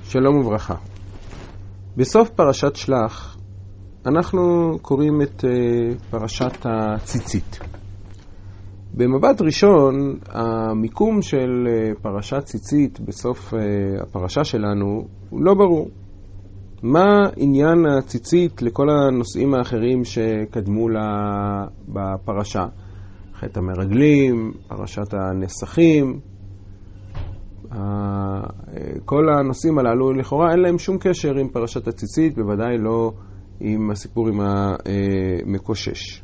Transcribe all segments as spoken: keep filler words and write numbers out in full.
שלום וברכה. בסוף פרשת שלח אנחנו קוראים את פרשת הציצית. במבט ראשון, המיקום של פרשת ציצית בסוף הפרשה שלנו הוא לא ברור. מה עניין הציצית לכל הנושאים האחרים שקדמו לה בפרשה? חטא המרגלים, פרשת הנסחים, כל הנושאים הללו לכאורה אין להם שום קשר עם פרשת הציצית, בוודאי לא עם הסיפור עם המקושש.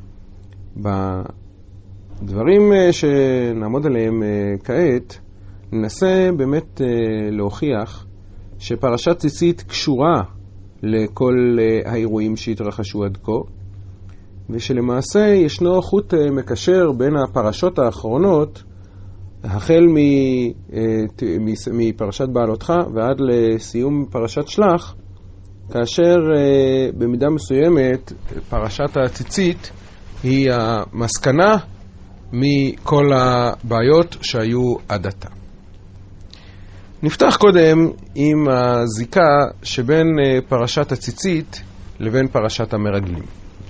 בדברים שנעמוד עליהם כעת ננסה באמת להוכיח שפרשת ציצית קשורה לכל האירועים שהתרחשו עד כה, ושלמעשה ישנו חוט מקשר בין הפרשות האחרונות, החל מפרשת בעלותך ועד לסיום פרשת שלח, כאשר במידה מסוימת פרשת הציצית היא המסקנה מכל הבעיות שהיו עד עתה. נפתח קודם עם הזיקה שבין פרשת הציצית לבין פרשת המרגלים.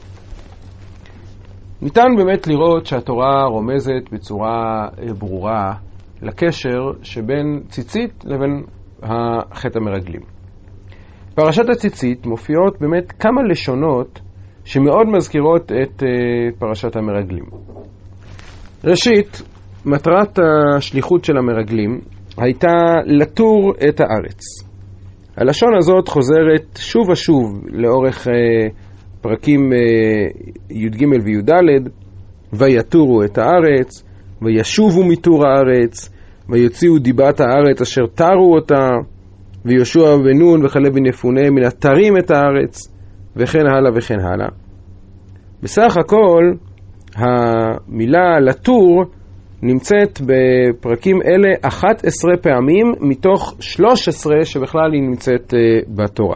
ניתן באמת לראות שהתורה רומזת בצורה ברורה לקשר שבין ציצית לבין החטא המרגלים. פרשת הציצית מופיעות באמת כמה לשונות שמאוד מזכירות את פרשת המרגלים. ראשית, מטרת השליחות של המרגלים הייתה לתור את הארץ. הלשון הזאת חוזרת שוב ושוב לאורך פרקים י"ג וי"ד, ויתורו את הארץ, וישובו מתור הארץ, ויוציאו דיבת הארץ אשר תרו אותה, ויהושע בן נון וכלב בן יפונה מן התרים את הארץ, וכן הלאה וכן הלאה. בסך הכל המילה לתור נמצאת בפרקים אלה אחת עשרה פעמים מתוך שלוש עשרה שבכלל היא נמצאת בתורה.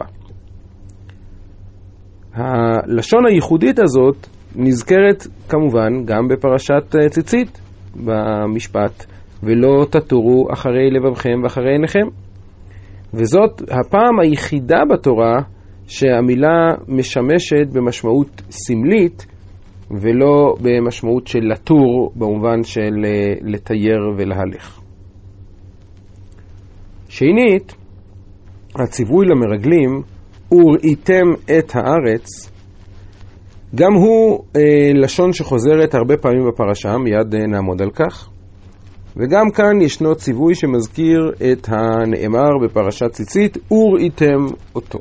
הלשון הייחודית הזאת נזכרת כמובן גם בפרשת ציצית במשפט, ולא תתורו אחרי לבבכם ואחרי עיניכם. וזאת הפעם היחידה בתורה שהמילה משמשת במשמעות סמלית ולא במשמעות של לתור במובן של לתייר ולהלך. שנית, הציווי למרגלים וראיתם את הארץ, גם הוא אה, לשון שחוזרת הרבה פעמים בפרשה, מיד אה, נעמוד על כך. וגם כאן ישנו ציווי שמזכיר את הנאמר בפרשת ציצית, וראיתם אותו.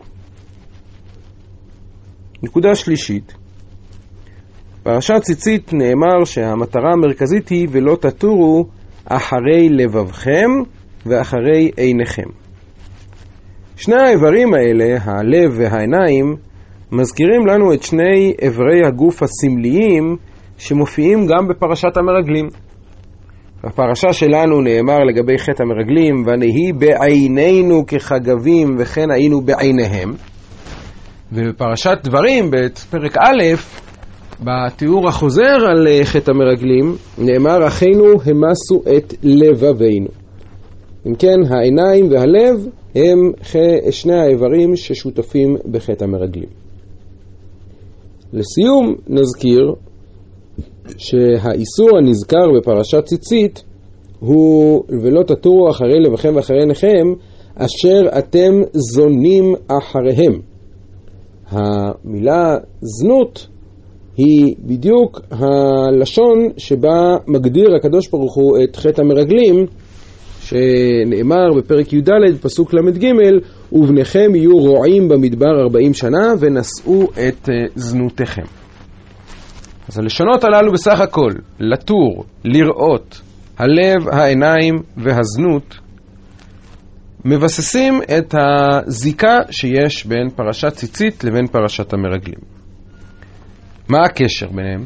נקודה שלישית, פרשת ציצית נאמר שהמטרה המרכזית היא ולא תתורו אחרי לבבכם ואחרי עיניכם. שני האיברים האלה, הלב והעיניים, מזכירים לנו את שני איברי הגוף הסמליים שמופיעים גם בפרשת המרגלים. בפרשה שלנו נאמר לגבי חטא המרגלים, ונהי בעינינו כחגבים וכן היינו בעיניהם. ובפרשת דברים, בפרק א', בתיאור החוזר על חטא המרגלים, נאמר אחינו המסו את לבבינו. אם כן, העיניים והלב הם שני האיברים ששותפים בחטא המרגלים. לסיום נזכיר שהאיסור הנזכר בפרשת ציצית הוא ולא תתורו אחרי לבכם ואחרי עיניכם אשר אתם זונים אחריהם. המילה זנות היא בדיוק הלשון שבה מגדיר הקדוש ברוך הוא את חטא המרגלים, שנאמר בפרק י"ד פסוק למד ג' ובניכם יהיו רועים במדבר ארבעים שנה ונשאו את זנותיכם. אז הלשונות הללו בסך הכל, לתור, לראות, הלב, העיניים והזנות, מבססים את הזיקה שיש בין פרשת ציצית לבין פרשת המרגלים. מה הקשר ביניהם?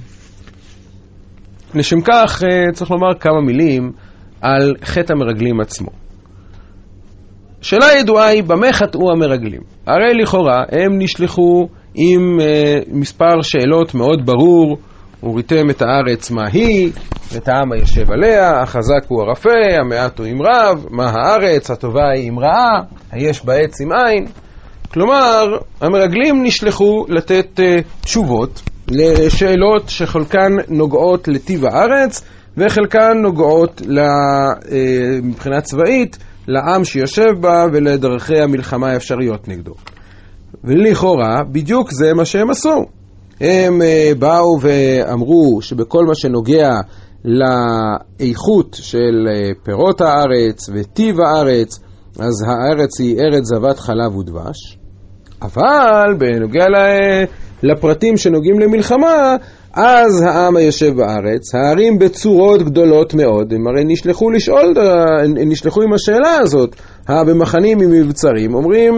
לשם כך צריך לומר כמה מילים על חטא המרגלים עצמו. שאלה ידועה היא במה חטאו המרגלים. הרי לכאורה הם נשלחו עם uh, מספר שאלות מאוד ברור וריתם את הארץ מה היא, ואת העם הישב עליה, החזק הוא הרפה, המעט הוא עם רב, מה הארץ, הטובה היא עם רעה, היש בעץ עם עין. כלומר, המרגלים נשלחו לתת uh, תשובות לשאלות שחלקן נוגעות לטיב הארץ, וחלקן נוגעות לה, uh, מבחינה צבאית לעם שיושב בה ולדרכי המלחמה האפשריות נגדו. ולכאורה, בדיוק זה מה שהם עשו. הם uh, באו ואמרו שבכל מה שנוגע לאיכות של uh, פירות הארץ וטיב הארץ, אז הארץ היא ארץ זבת חלב ודבש. אבל בנוגע לפרטים שנוגעים למלחמה, אז העם היושב בארץ, הערים בצורות גדולות מאוד, הם הרי נשלחו לשאול, נשלחו עם השאלה הזאת, במחנים עם מבצרים, אומרים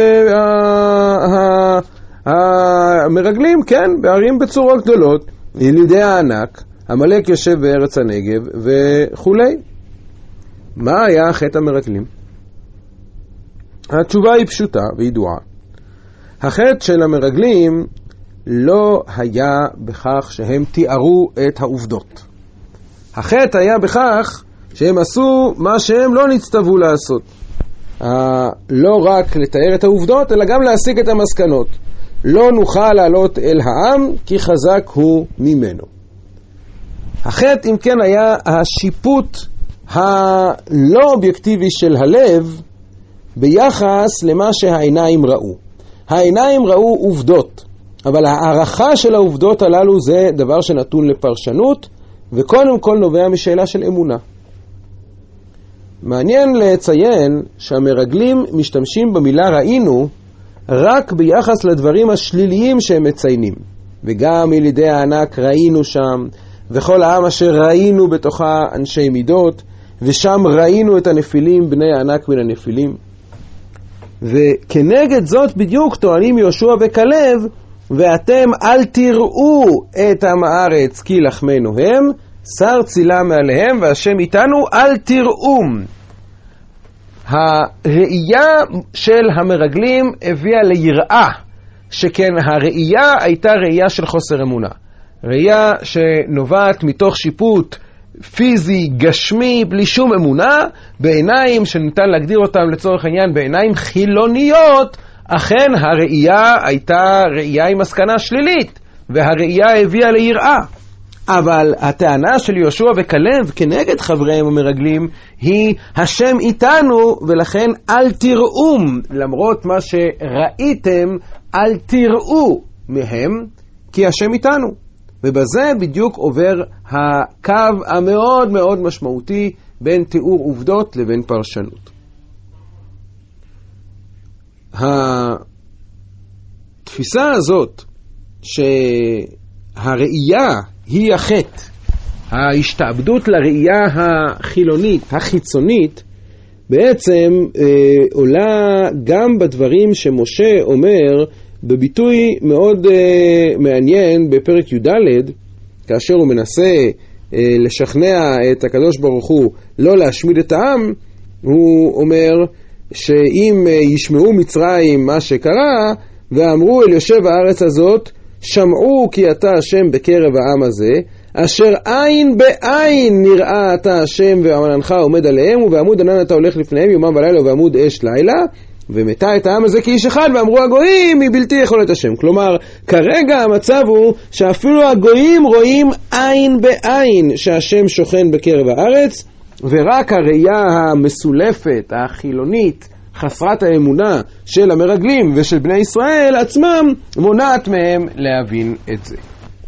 המרגלים, כן, בערים בצורות גדולות, ילידי הענק, עמלק יושב בארץ הנגב וכו'. מה היה חטא המרגלים? התשובה היא פשוטה וידועה. החטא של המרגלים לא היה בכך שהם תיארו את העובדות. החטא היה בכך שהם עשו מה שהם לא נצטוו לעשות. לא רק לתאר את העובדות, אלא גם להסיק את המסקנות. לא נוכל לעלות אל העם, כי חזק הוא ממנו. החטא, אם כן, היה השיפוט הלא אובייקטיבי של הלב ביחס למה שהעיניים ראו. העיניים ראו עובדות, אבל הערכה של העובדות הללו זה דבר שנתון לפרשנות, וקודם כל נובע משאלה של אמונה. מעניין לציין שהמרגלים משתמשים במילה ראינו רק ביחס לדברים השליליים שהם מציינים. וגם ילידי הענק ראינו שם, וכל העם אשר ראינו בתוכה אנשי מידות, ושם ראינו את הנפילים, בני הענק מן הנפילים. וכנגד זאת בדיוק טוענים יהושע וכלב, ואתם אל תראו את עם הארץ כי לחמנו הם, שר צילה מעליהם והשם איתנו, אל תראום. הראייה של המרגלים הביאה ליראה, שכן הראייה הייתה ראייה של חוסר אמונה. ראייה שנובעת מתוך שיפוט פיזי, גשמי, בלי שום אמונה, בעיניים שניתן להגדיר אותם לצורך העניין בעיניים חילוניות, אכן הראייה הייתה ראייה עם מסקנה שלילית, והראייה הביאה ליראה. אבל הטענה של יהושע וכלב כנגד חבריהם המרגלים היא השם איתנו, ולכן אל תראום, למרות מה שראיתם אל תראו מהם, כי השם איתנו. ובזה בדיוק עובר הקו המאוד מאוד משמעותי בין תיאור עובדות לבין פרשנות. התפיסה הזאת שהראייה היא החטא, ההשתעבדות לראייה החילונית, החיצונית, בעצם אה, עולה גם בדברים שמשה אומר בביטוי מאוד אה, מעניין בפרק י"ד, כאשר הוא מנסה אה, לשכנע את הקדוש ברוך הוא לא להשמיד את העם. הוא אומר שאם אה, ישמעו מצרים מה שקרה ואמרו אל יושב הארץ הזאת, שמעו כי אתה השם בקרב העם הזה, אשר עין בעין נראה אתה השם ועמלנך עומד עליהם, ובעמוד ענן אתה הולך לפניהם יומם ולילה ובעמוד אש לילה, ומתה את העם הזה כאיש אחד, ואמרו הגויים היא בלתי יכולת השם. כלומר, כרגע המצב הוא שאפילו הגויים רואים עין בעין שהשם שוכן בקרב הארץ, ורק הראייה המסולפת, החילונית, חסרת האמונה של המרגלים ושל בני ישראל עצמם מונעת מהם להבין את זה.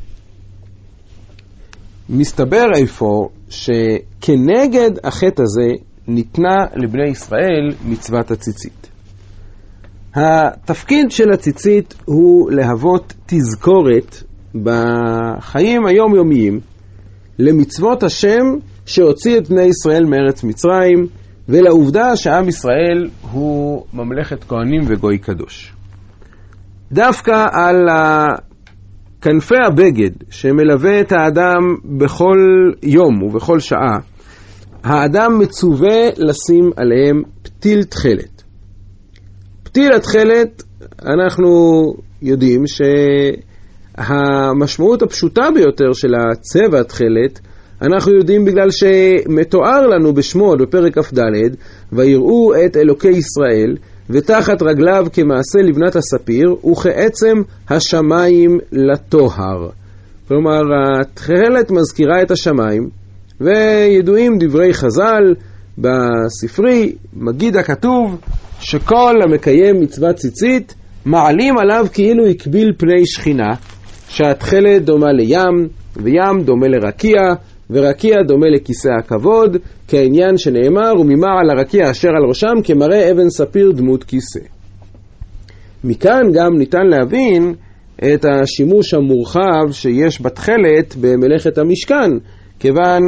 מסתבר איפה שכנגד החטא הזה ניתנה לבני ישראל מצוות הציצית. התפקיד של הציצית הוא להוות תזכורת בחיים היומיומיים למצוות השם שהוציא את בני ישראל מארץ מצרים, ולעובדה שעם ישראל הוא ממלכת כהנים וגוי קדוש. דווקא על כנפי הבגד שמלווה את האדם בכל יום ובכל שעה, האדם מצווה לשים עליהם פתיל תכלת. פתיל התכלת, אנחנו יודעים המשמעות הפשוטה ביותר של הצבע תכלת, אנחנו יודעים בגלל שמתואר לנו בשמות בפרק כ"ד, ויראו את אלוקי ישראל, ותחת רגליו כמעשה לבנת הספיר, וכעצם השמיים לטוהר. כלומר, התכלת מזכירה את השמיים, וידועים דברי חז"ל בספרי, מגיד הכתוב, שכל המקיים מצוות ציצית, מעלים עליו כאילו יקביל פני שכינה, שהתכלת דומה לים, וים דומה לרקיע, ורקיע דומה לכיסא הכבוד, כעניין שנאמר, וממעל הרקיע אשר על ראשם כמראה אבן ספיר דמות כיסא. מכאן גם ניתן להבין את השימוש המורחב שיש בתכלת במלאכת המשכן, כיוון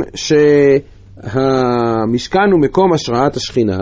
שהמשכן הוא מקום השראת השכינה,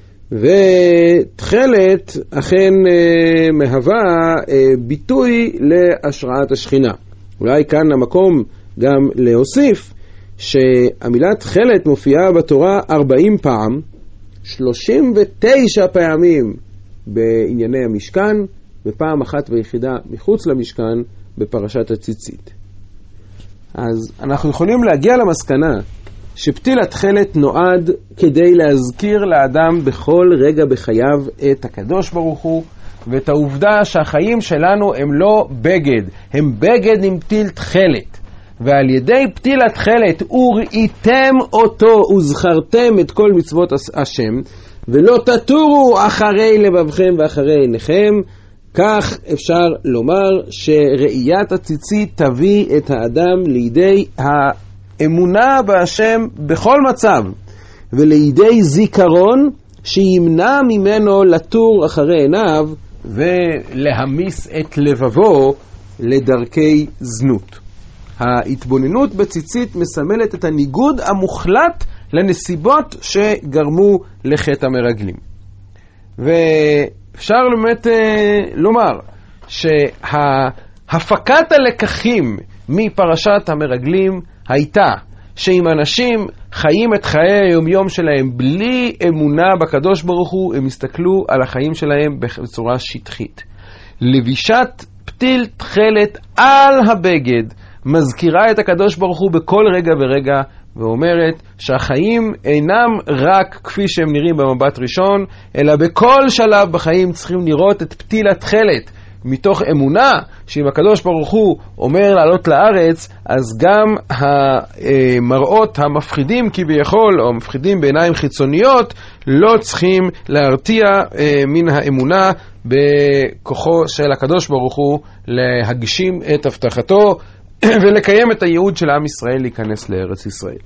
ותכלת אכן אה, מהווה אה, ביטוי להשראת השכינה. אולי כאן המקום גם להוסיף שהמילה תכלת מופיעה בתורה ארבעים פעם, שלושים ותשע פעמים בענייני המשכן, ופעם אחת ויחידה מחוץ למשכן בפרשת הציצית. אז אנחנו יכולים להגיע למסקנה שפתיל התכלת נועד כדי להזכיר לאדם בכל רגע בחייו את הקדוש ברוך הוא, ואת העובדה שהחיים שלנו הם לא בגד, הם בגד עם פתיל תכלת. ועל ידי פתיל התכלת וראיתם אותו וזכרתם את כל מצוות השם, ולא תטורו אחרי לבבכם ואחרי עיניכם, כך אפשר לומר שראיית הציצית תביא את האדם לידי האמונה בהשם בכל מצב, ולידי זיכרון שימנע ממנו לטור אחרי עיניו ולהמיס את לבבו לדרכי זנות. ההתבוננות בציצית מסמלת את הניגוד המוחלט לנסיבות שגרמו לחטא המרגלים. ואפשר באמת לומר שהפקת הלקחים מפרשת המרגלים הייתה שאם אנשים חיים את חיי היומיום שלהם בלי אמונה בקדוש ברוך הוא, הם הסתכלו על החיים שלהם בצורה שטחית. לבישת פתיל תכלת על הבגד מזכירה את הקדוש ברוך הוא בכל רגע ורגע, ואומרת שהחיים אינם רק כפי שהם נראים במבט ראשון, אלא בכל שלב בחיים צריכים לראות את פתיל התכלת, מתוך אמונה שאם הקדוש ברוך הוא אומר לעלות לארץ, אז גם המראות המפחידים כביכול, או מפחידים בעיניים חיצוניות, לא צריכים להרתיע מן האמונה בכוחו של הקדוש ברוך הוא להגשים את הבטחתו, ולקיים את הייעוד של עם ישראל להיכנס לארץ ישראל.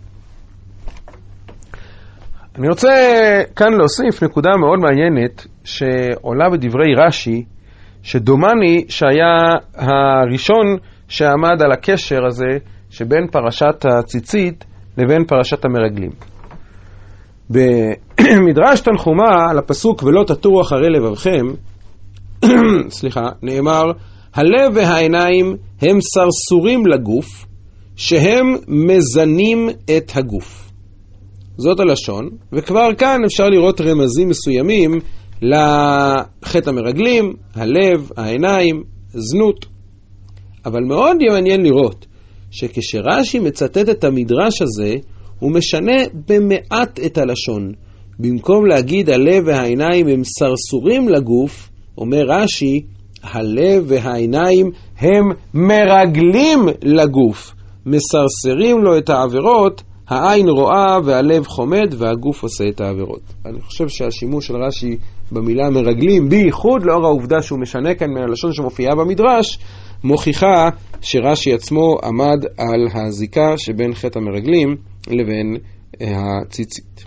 אני רוצה כאן להוסיף נקודה מאוד מעניינת שעולה בדברי רש"י, שדומני שהיה הראשון שעמד על הקשר הזה שבין פרשת הציצית לבין פרשת המרגלים. במדרש תנחומה על הפסוק ולא תטורו אחרי לבבכם, סליחה, נאמר, הלב והעיניים הם סרסורים לגוף, שהם מזנים את הגוף. זאת הלשון, וכבר כאן אפשר לראות רמזים מסוימים לחטא המרגלים, הלב, העיניים, זנות. אבל מאוד מעניין לראות שכשרש"י מצטט את המדרש הזה, הוא משנה במעט את הלשון. במקום להגיד הלב והעיניים הם סרסורים לגוף, אומר רש"י, הלב והעיניים הם מרגלים לגוף, מסרסרים לו את העבירות, העין רואה והלב חומד והגוף עושה את העבירות. אני חושב שהשימוש של רש"י במילה מרגלים, בייחוד לאור העובדה שהוא משנה כאן מהלשון שמופיעה במדרש, מוכיחה שרש"י עצמו עמד על הזיקה שבין חטא המרגלים לבין הציצית.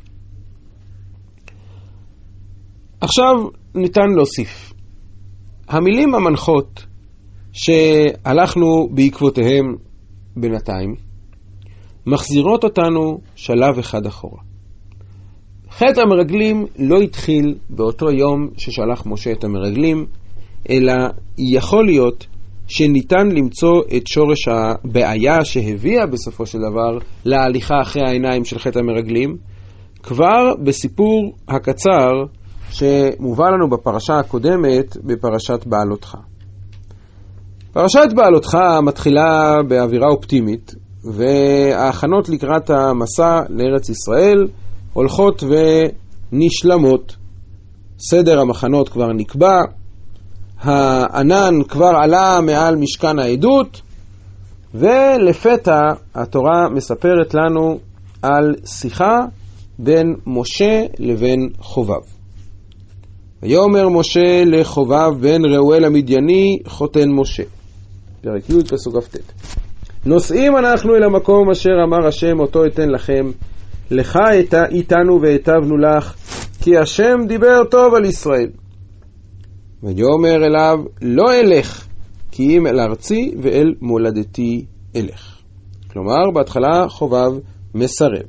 עכשיו ניתן להוסיף. המילים המנחות שהלכנו בעקבותיהם בינתיים, מחזירות אותנו שלב אחד אחורה. חטא המרגלים לא התחיל באותו יום ששלח משה את המרגלים, אלא יכול להיות שניתן למצוא את שורש הבעיה שהביאה בסופו של דבר להליכה אחרי העיניים של חטא המרגלים, כבר בסיפור הקצר שמובא לנו בפרשה הקודמת, בפרשת בעלותך. פרשת בעלותך מתחילה באווירה אופטימית, וההכנות לקראת המסע לארץ ישראל הולכות ונשלמות. סדר המחנות כבר נקבע, הענן כבר עלה מעל משכן העדות, ולפתע התורה מספרת לנו על שיחה בין משה לבין חובב. ויאמר משה לחובב בן ראואל המדייני חותן משה. פרק י' פסוק כ"ט. נוסעים אנחנו אל המקום אשר אמר השם אותו אתן לכם, לך איתנו והיטבנו לך, כי השם דיבר טוב על ישראל. ויאמר אליו, לא אלך, כי אם אל ארצי ואל מולדתי אלך. כלומר, בהתחלה חובב מסרב.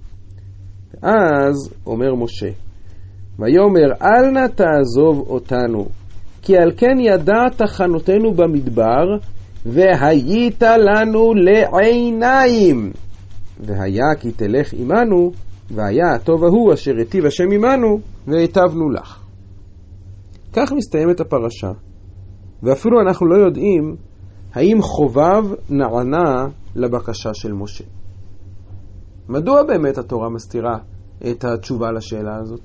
ואז אומר משה, ויאמר אל נא תעזוב אותנו, כי על כן ידעת חנותנו במדבר, והיית לנו לעיניים. והיה כי תלך עמנו, והיה הטוב ההוא אשר היטיב השם עמנו, והיטבנו לך. כך מסתיימת הפרשה, ואפילו אנחנו לא יודעים האם חובב נענה לבקשה של משה. מדוע באמת התורה מסתירה את התשובה לשאלה הזאת?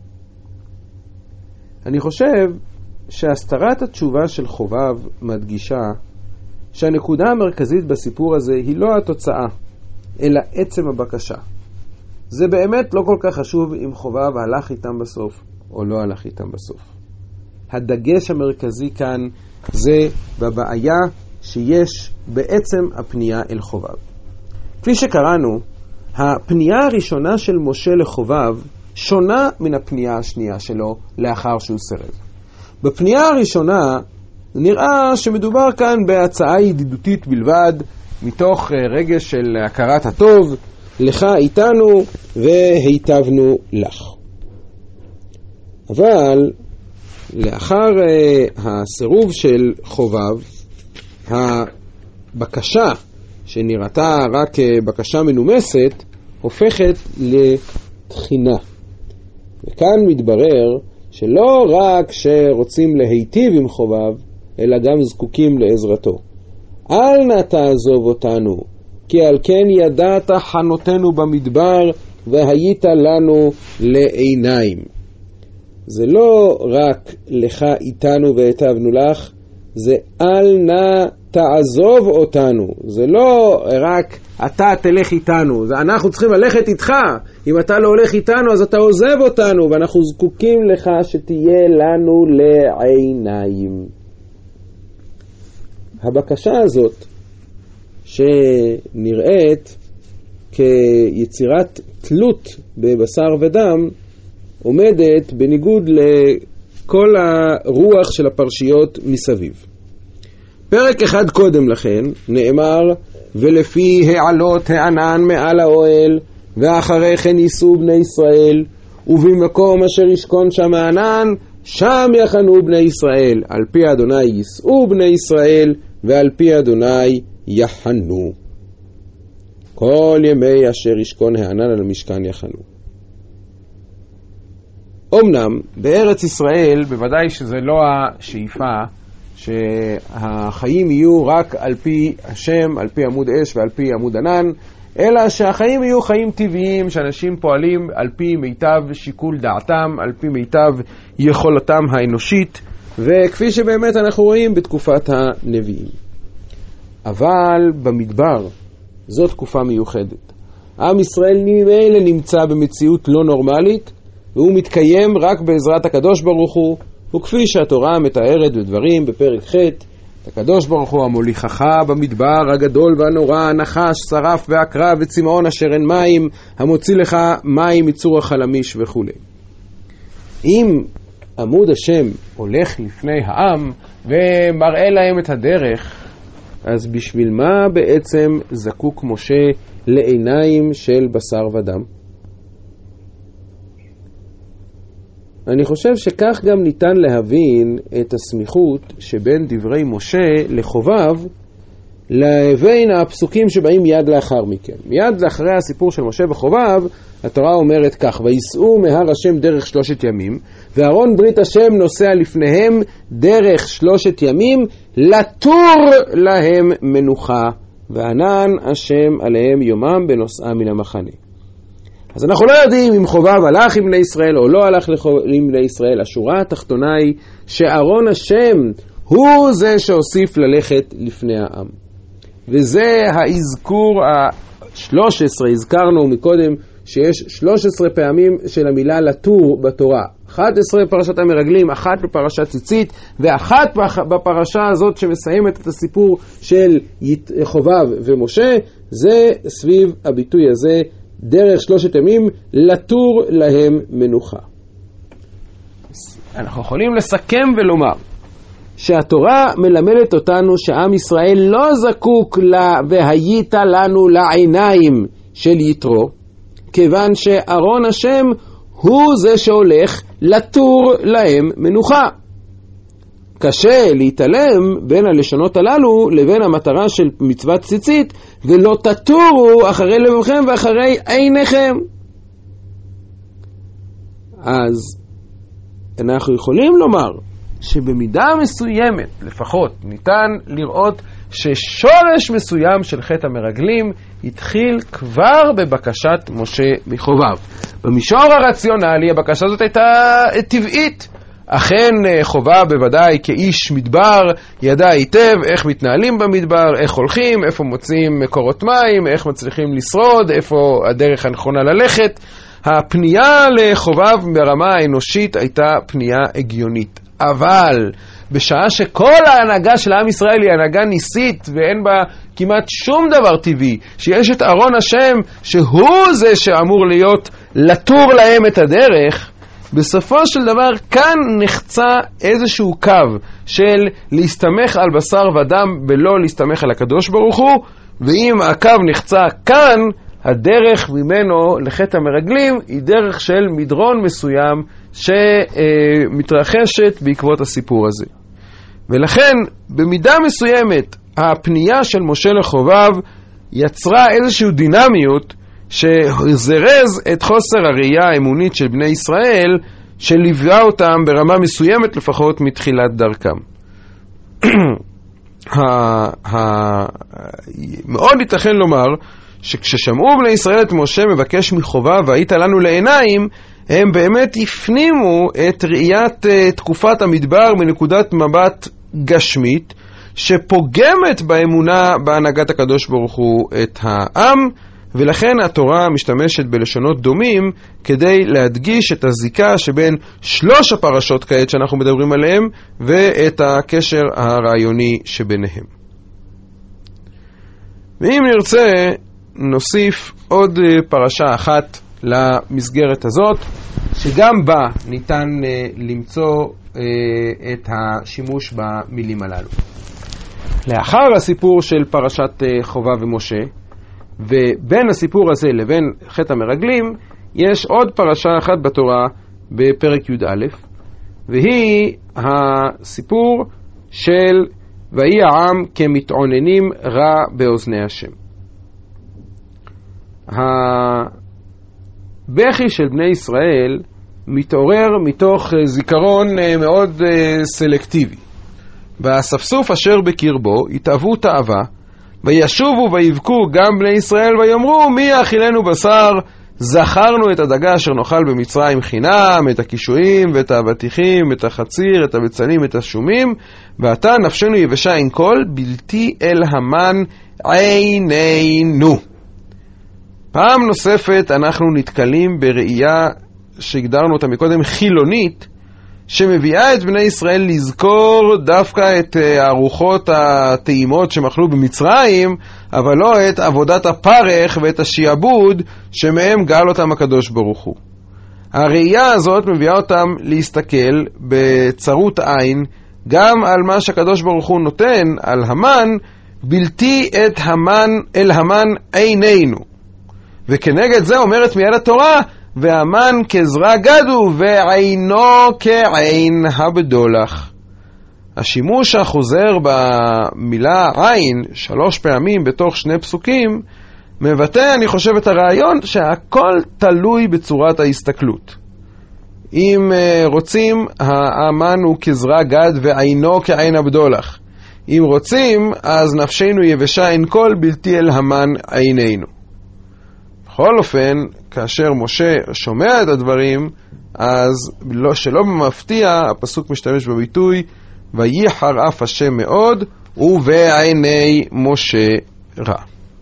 אני חושב שהסתרת התשובה של חובב מדגישה שהנקודה המרכזית בסיפור הזה היא לא התוצאה, אלא עצם הבקשה. זה באמת לא כל כך חשוב אם חובב הלך איתם בסוף או לא הלך איתם בסוף. הדגש המרכזי כאן זה בבעיה שיש בעצם הפנייה אל חובב. כפי שקראנו, הפנייה הראשונה של משה לחובב שונה מן הפנייה השנייה שלו לאחר שהוא סירב. בפנייה הראשונה נראה שמדובר כאן בהצעה ידידותית בלבד, מתוך רגש של הכרת הטוב, לך איתנו והיטבנו לך. אבל לאחר הסירוב של חובב, הבקשה שנראתה רק בקשה מנומסת הופכת לתחינה. וכאן מתברר שלא רק שרוצים להיטיב עם חובב, אלא גם זקוקים לעזרתו. אל נא תעזוב אותנו, כי על כן ידעת חנותנו במדבר, והיית לנו לעיניים. זה לא רק לך איתנו והיטבנו לך, זה אל נא תעזוב אותנו. זה לא רק אתה תלך איתנו, זה אנחנו צריכים ללכת איתך. אם אתה לא הולך איתנו אז אתה עוזב אותנו, ואנחנו זקוקים לך שתהיה לנו לעיניים. הבקשה הזאת שנראית כיצירת תלות בבשר ודם עומדת בניגוד לכל הרוח של הפרשיות מסביב. פרק אחד קודם לכן נאמר, ולפי העלות הענן מעל האוהל, ואחרי כן ייסעו בני ישראל, ובמקום אשר ישכון שם הענן, שם יחנו בני ישראל. על פי אדוני ייסעו בני ישראל, ועל פי אדוני יחנו. כל ימי אשר ישכון הענן על המשכן יחנו. אמנם בארץ ישראל בוודאי שזה לא השאיפה שהחיים יהיו רק על פי השם, על פי עמוד אש ועל פי עמוד ענן, אלא שהחיים יהיו חיים טבעיים, שאנשים פועלים על פי מיטב שיקול דעתם, על פי מיטב יכולתם האנושית, וכפי שבאמת אנחנו רואים בתקופת הנביאים. אבל במדבר זו תקופה מיוחדת. עם ישראל ממילא נמצא במציאות לא נורמלית, והוא מתקיים רק בעזרת הקדוש ברוך הוא, וכפי שהתורה מתארת בדברים בפרק ח', הקדוש ברוך הוא המוליכך במדבר הגדול והנורא, הנחש, שרף ועקרב וצמאון אשר אין מים, המוציא לך מים מצור החלמיש וכו'. אם עמוד השם הולך לפני העם ומראה להם את הדרך, אז בשביל מה בעצם זקוק משה לעיניים של בשר ודם? אני חושב שכך גם ניתן להבין את הסמיכות שבין דברי משה לחובב, לבין הפסוקים שבאים מיד לאחר מכן. מיד לאחרי הסיפור של משה וחובב, התורה אומרת כך: ויסעו מהר השם דרך שלושת ימים, וארון ברית השם נוסע לפניהם דרך שלושת ימים, לתור להם מנוחה, וענן השם עליהם יומם בנוסעה מן המחנה. אז אנחנו לא יודעים אם חובב הלך עם בני ישראל או לא הלך עם בני ישראל. השורה התחתונה היא שארון השם הוא זה שהוסיף ללכת לפני העם. וזה האזכור ה-שלוש עשרה, הזכרנו מקודם שיש שלוש עשרה פעמים של המילה לתור בתורה. אחת עשרה בפרשת המרגלים, אחת בפרשת ציצית, ואחת בפרשה הזאת שמסיימת את הסיפור של חובב ומשה, זה סביב הביטוי הזה, דרך שלושת ימים, לתור להם מנוחה. אנחנו יכולים לסכם ולומר שהתורה מלמדת אותנו שעם ישראל לא זקוק לה והיית לנו לעיניים של יתרו, כיוון שארון השם הוא זה שהולך לתור להם מנוחה. קשה להתעלם בין הלשונות הללו לבין המטרה של מצוות ציצית, ולא תטורו אחרי לבבכם ואחרי עיניכם. אז אנחנו יכולים לומר שבמידה מסוימת לפחות ניתן לראות ששורש מסוים של חטא המרגלים התחיל כבר בבקשת משה מחובב. במישור הרציונלי הבקשה הזאת הייתה טבעית. אכן חובב בוודאי כאיש מדבר ידע היטב איך מתנהלים במדבר, איך הולכים, איפה מוצאים מקורות מים, איך מצליחים לשרוד, איפה הדרך הנכונה ללכת. הפנייה לחובב ברמה האנושית הייתה פנייה הגיונית. אבל בשעה שכל ההנהגה של עם ישראל היא הנהגה ניסית ואין בה כמעט שום דבר טבעי, שיש את ארון השם שהוא זה שאמור להיות לתור להם את הדרך, בסופו של דבר כאן נחצה איזשהו קו של להסתמך על בשר ודם ולא להסתמך על הקדוש ברוך הוא, ואם הקו נחצה כאן, הדרך ממנו לחטא המרגלים היא דרך של מדרון מסוים שמתרחשת בעקבות הסיפור הזה. ולכן במידה מסוימת הפנייה של משה לחובב יצרה איזושהי דינמיות שזרז את חוסר הראייה האמונית של בני ישראל, שליווה אותם ברמה מסוימת לפחות מתחילת דרכם. מאוד ייתכן לומר שכששמעו בני ישראל את משה מבקש מחובב והיית לנו לעיניים, הם באמת הפנימו את ראיית תקופת המדבר מנקודת מבט גשמית, שפוגמת באמונה בהנהגת הקדוש ברוך הוא את העם, ולכן התורה משתמשת בלשונות דומים כדי להדגיש את הזיקה שבין שלוש הפרשות כעת שאנחנו מדברים עליהם ואת הקשר הרעיוני שביניהם. ואם נרצה נוסיף עוד פרשה אחת למסגרת הזאת, שגם בה ניתן למצוא את השימוש במילים הללו. לאחר הסיפור של פרשת חובב ומשה, ובין הסיפור הזה לבין חטא המרגלים, יש עוד פרשה אחת בתורה בפרק י"א, והיא הסיפור של ויהי העם כמתעוננים רע באוזני השם. הבכי של בני ישראל מתעורר מתוך זיכרון מאוד סלקטיבי. והספסוף אשר בקרבו התאוו תאווה, וישובו ויבכו גם בני ישראל ויאמרו מי יאכילנו בשר, זכרנו את הדגה אשר נאכל במצרים חינם, את הקישואים ואת האבטיחים, את החציר, את הבצלים, את השומים, ועתה נפשנו יבשה אין כל, בלתי אל המן עינינו. פעם נוספת אנחנו נתקלים בראייה שהגדרנו אותה מקודם חילונית, שמביאה את בני ישראל לזכור דווקא את הארוחות הטעימות שמאכלו במצרים, אבל לא את עבודת הפרך ואת השיעבוד שמהם גאל אותם הקדוש ברוך הוא. הראייה הזאת מביאה אותם להסתכל בצרות עין גם על מה שהקדוש ברוך הוא נותן על המן, בלתי את המן אל המן עינינו. וכנגד זה אומרת מיד התורה, והמן כזרע גדו ועינו כעין הבדולח. השימוש החוזר במילה עין שלוש פעמים בתוך שני פסוקים מבטא, אני חושב, את הרעיון שהכל תלוי בצורת ההסתכלות. אם רוצים, האמן הוא כזרע גד ועינו כעין הבדולח. אם רוצים, אז נפשנו יבשה אין כל בלתי אל המן עינינו. בכל אופן, כאשר משה שומע את הדברים, אז לא, שלא במפתיע, הפסוק משתמש בביטוי, וייחר אף השם מאוד, ובעיני משה רע.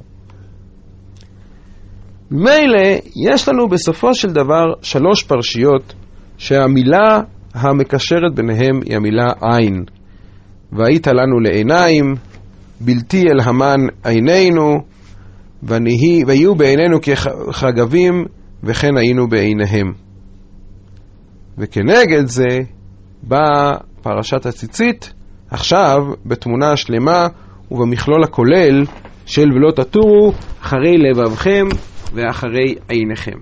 מילא, יש לנו בסופו של דבר שלוש פרשיות, שהמילה המקשרת ביניהם היא המילה עין. והיית לנו לעיניים, בלתי אל המן עינינו, ויהיו בעינינו כחגבים, וכן היינו בעיניהם. וכנגד זה באה פרשת הציצית, עכשיו בתמונה השלמה ובמכלול הכולל של ולא תטורו אחרי לבבכם ואחרי עיניכם.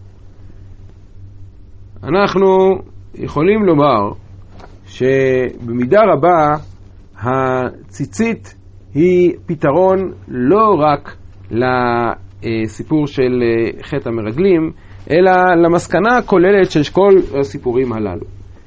אנחנו יכולים לומר שבמידה רבה הציצית היא פתרון לא רק לסיפור של חטא המרגלים, אלא למסקנה הכוללת של כל הסיפורים הללו.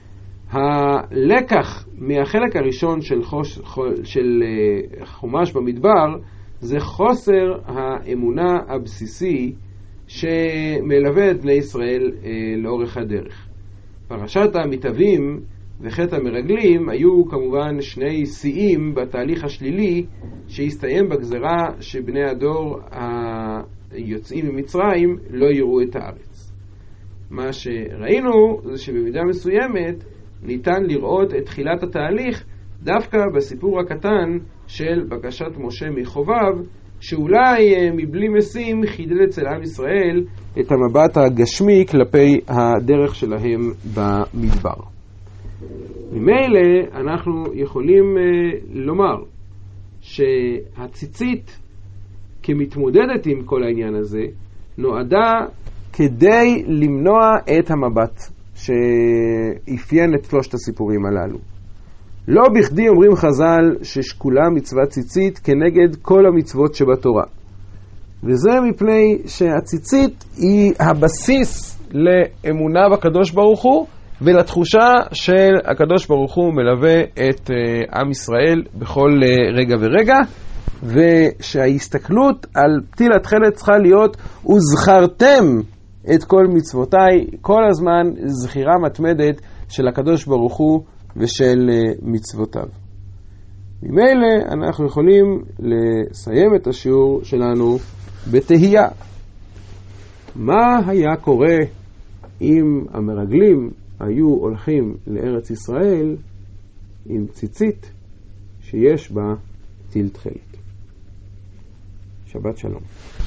הלקח מהחלק הראשון של, חוש, של חומש במדבר זה חוסר האמונה הבסיסי שמלווה את בני ישראל לאורך הדרך. פרשת המתאבים וחטא המרגלים היו כמובן שני שיאים בתהליך השלילי שהסתיים בגזרה שבני הדור היוצאים ממצרים לא יראו את הארץ. מה שראינו זה שבמידה מסוימת ניתן לראות את תחילת התהליך דווקא בסיפור הקטן של בקשת משה מחובב, שאולי מבלי משים חידד אצל עם ישראל את המבט הגשמי כלפי הדרך שלהם במדבר. ממילא אנחנו יכולים לומר שהציצית כמתמודדת עם כל העניין הזה נועדה כדי למנוע את המבט שאפיין את שלושת הסיפורים הללו. לא בכדי אומרים חז"ל ששקולה מצוות ציצית כנגד כל המצוות שבתורה. וזה מפני שהציצית היא הבסיס לאמונה בקדוש ברוך הוא ולתחושה של הקדוש ברוך הוא מלווה את uh, עם ישראל בכל uh, רגע ורגע, ושההסתכלות על פתיל התכלת צריכה להיות וזכרתם את כל מצוותיי, כל הזמן זכירה מתמדת של הקדוש ברוך הוא ושל uh, מצוותיו. ממילא אנחנו יכולים לסיים את השיעור שלנו בתהייה. מה היה קורה אם המרגלים היו הולכים לארץ ישראל עם ציצית שיש בה פתיל תכלת? שבת שלום.